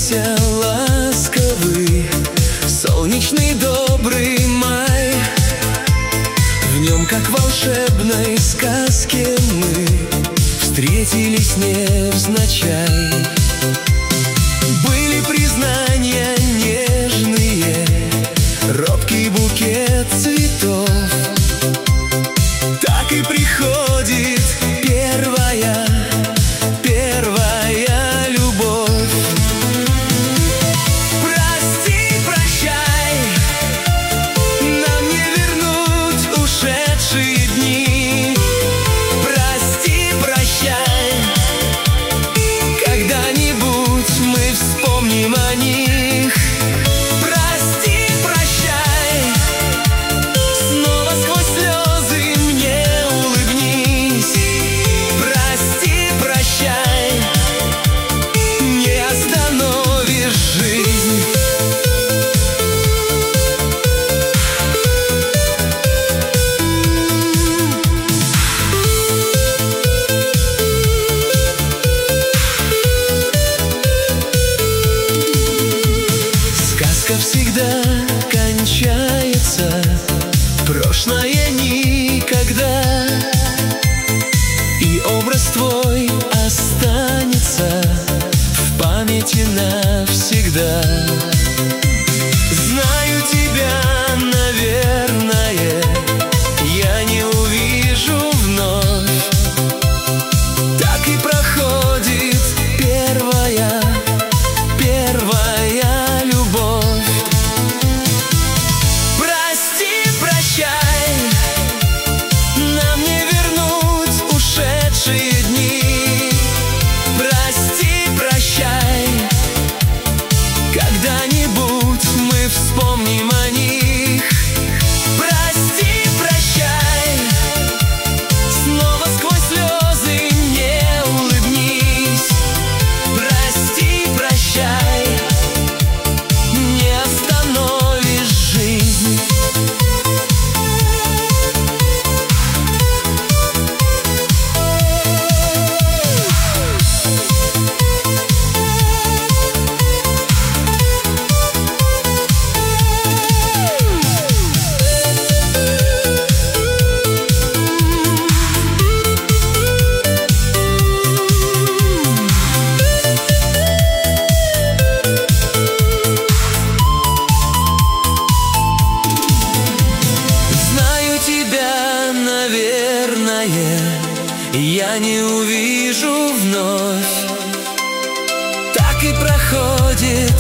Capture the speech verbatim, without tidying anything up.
Улыбайся, ласковый, солнечный добрый май. В нем, как в волшебной сказке, мы встретились невзначай. Были признания нежные, робкий букет цветов. Так и приходит первая, первая любовь. Прости, прощай, нам не вернуть ушедшие дни. Прости, прощай, когда-нибудь мы вспомним о них. Прости, прощай, снова сквозь слезы мне улыбнись. Прости, прощай, не остановишь жизнь. Сказка всегда кончается, прошлое никогда, и образ твой останется в памяти навсегда. Знаю тебя, наверное, я не увижу вновь. Так и проходит первая, первая любовь. Прости, прощай, нам не вернуть ушедшие дни. Прости, прощай, когда-нибудь мы вспомним о них. Прости, прощай, снова сквозь слезы мне улыбнись. Прости, прощай, не остановишь жизнь. Знаю тебя, наверное, я не увижу вновь. Так и проходит